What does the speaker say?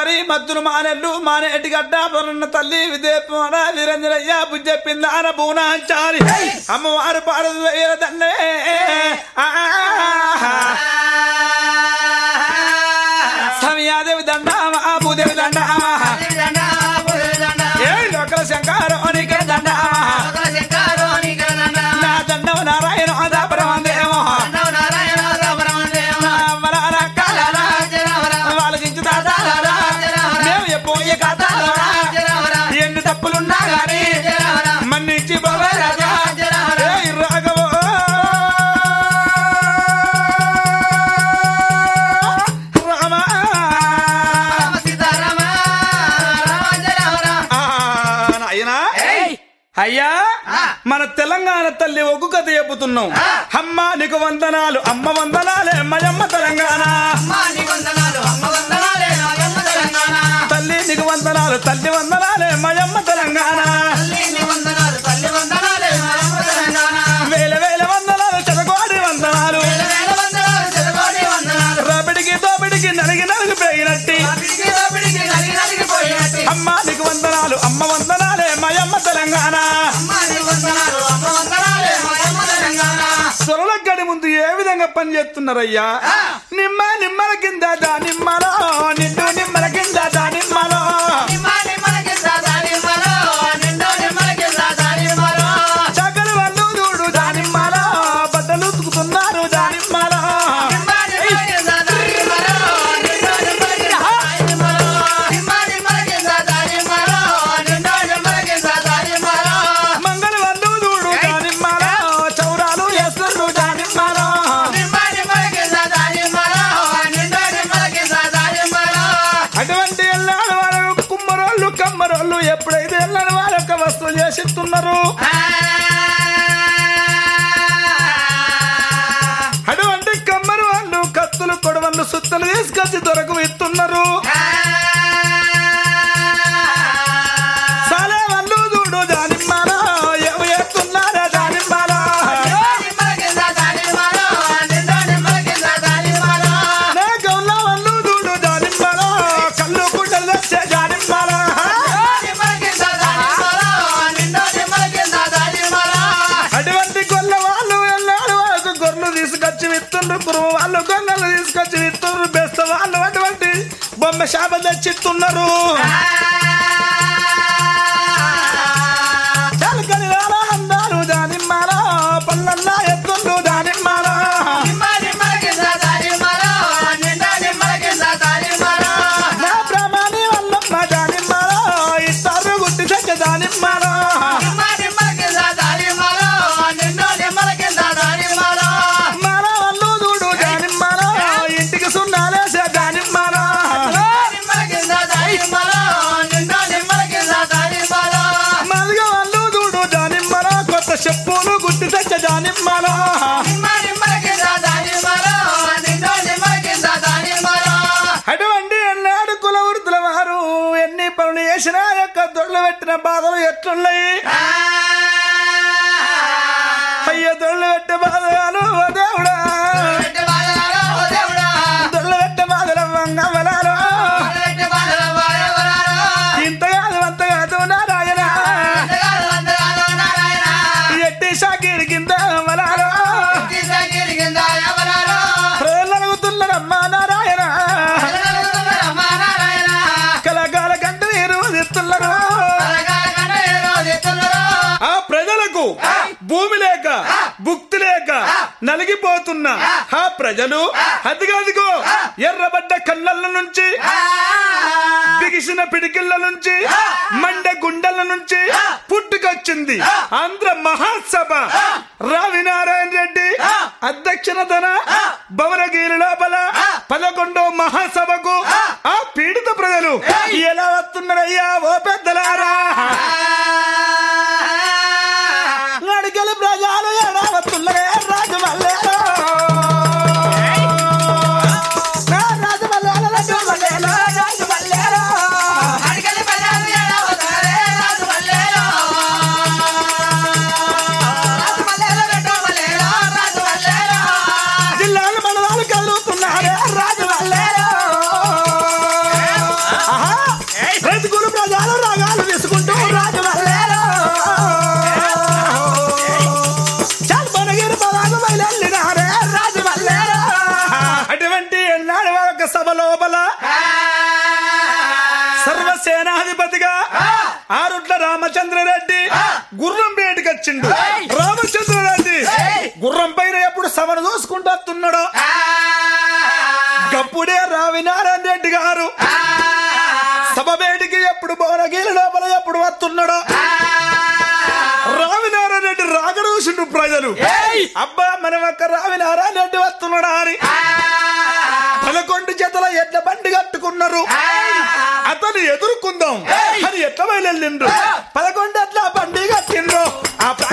మరి మద్దులు మానెల్లు మానేటి గడ్డ పొరన్న తల్లి విదేపన వీరంజనయ్య బుజ్జెప్పిందాన బూనాచారి అమ్మవారు పాడదు దండే సమయాదేవి దండ భూదేవి దండ ఏ లోకల శంకారోనికే దండ నా దండం నారాయణ పరమందేమో వాళ్ళకించు దాదారా మేము ఎప్పుడు ఎన్ని తప్పులున్నా గానీ మన్నించి బాబా రాజా రాఘవో అయ్యా మన తెలంగాణ తల్లి ఒగ్గు కథ చెబుతున్నాం అమ్మ నీకు వందనాలు అమ్మ వందనాలే మయమ్మ తెలంగాణ తల్లి నీకు వందనాలు తల్లి వందనాలే మయమ్మ తెలంగాణ వేల వేల వందనాలు చెరగోడి వందనాలు రబడికి దోబడికి నలిగి నలిగి పేగినట్టి అమ్మ నీకు వందనాలు అమ్మ వందనాలే మయమ్మ తెలంగాణ సొరల గడి ముందు ఏ విధంగా పని చేస్తున్నారయ్యా నిమ్మల కింద దానిమ్మలో నిండు నిమ్మల కింద దానిమ్మలో చక్కని వాళ్ళు చూడు దానిమ్మలో బట్టలు ఉతుకుతున్నారు దానిమ్మలో కమ్మరోళ్ళు ఎప్పుడైతే వెళ్ళని వారు ఒక వస్తువు చేసిస్తున్నారు అటువంటి కమ్మరు వాళ్ళు కత్తులు కొడవళ్ళు సుత్తలు తీసుకొచ్చి దొరకు ఇస్తున్నారు సాలే వాళ్ళు చూడు దానిమ్మలో ఏమి చేస్తున్నారా దానిమ్మలో గౌన్ల వాళ్ళు చూడు దానిమ్మలో కళ్ళు గుడ్డలు తెచ్చే దానిమ్మలో అటువంటి గొల్ల వాళ్ళు వెళ్ళారు వాళ్ళకు గొర్రెలు తీసుకొచ్చి విత్తుండ్రు కురువు వాళ్ళు గొంగలు తీసుకొచ్చి విత్తుండ్రు బెస్త వాళ్ళు అటువంటి బొమ్మ శాప తెచ్చిస్తున్నారు చలకని అందాలు దానిమ్మలో పల్లన్నా ఎత్తుండ్రు దానిమ్మలో నా బ్రహ్మాని వల్లమ్మ దానిమ్మలో ఇస్తారు గుట్టి తెచ్చ దానిమ్మలో చెప్పులు గుర్తు తెచ్చ దానిమ్మలో అటువంటి ఎన్నాడు కుల వృద్ధుల వారు ఎన్ని పనులు చేసినా యొక్క దొడ్లు పెట్టిన బాధలు ఎట్లున్నాయి అయ్యో దొడ్లు పెట్టే బాధలు ఓ దేవుడా దొడ్లు పెట్టే బాధలు వంగవలాలు ఇంత కాదు అంత కాదు నారాయణ ఎట్టి షాకిరి కింద వలాలు ప్రజలనుగుతున్నారమ్మా నారాయణ కళాకాల కంట ఇస్తున్నారు ఆ ప్రజలకు భూమి లేక భుక్తి లేక నలిగిపోతున్న ఆ ప్రజలు అదిగదిగో ఎర్రబడ్డ కళ్ళల నుంచి బిగిసిన పిడికిళ్ళ నుంచి మండే గుండెల నుంచి పుట్టుకొచ్చింది ఆంధ్ర మహాసభ రావినారాయణ రెడ్డి అధ్యక్షతన భవనగిరి లోపల 11వ మహాసభకు ఆ పీడిత ప్రజలు ఎలా వస్తున్నారయ్యా ఓ పెద్దలారా నడికలు ప్రజలు ఎలా వస్తున్నారే రాజు మల్లేలో జిల్లాల మండలాలు కదులుతున్నారే రాజు మల్లేలో రైతుకులు ప్రజలు రాగాలు తీసుకుంటూ రాజు వల్లేరో చాలు మనగిరి పదాలు బయలునారే రాజు వల్లేరో. అటువంటి ఎన్నాడు ఒక సభ లోపల సర్వసేనాధిపతిగా ఆరుట్ల రామచంద్రరెడ్డి గుర్రం బయటికి వచ్చిండు. రామచంద్రరెడ్డి గుర్రం పైన ఎప్పుడు సభను చూసుకుంటూ వస్తున్నాడో గప్పుడే రావినారాయణ రెడ్డి గారు సభ బయటికి ఎప్పుడు భువనగిరి లోపల ఎప్పుడు వస్తున్నాడో రావినారాయణ రెడ్డి రాగరూసిండు ప్రజలు. అబ్బా మనం ఒక్క రావినారాయణ రెడ్డి వస్తున్నాడా అని 11 జతల ఎడ్ల బండి కట్టుకున్నారు. అతను ఎదుర్కొందాం అని ఎట్ల బయలుదేరిండ్రు. 11 ఎడ్ల బండి కట్టిండ్రు. ఆ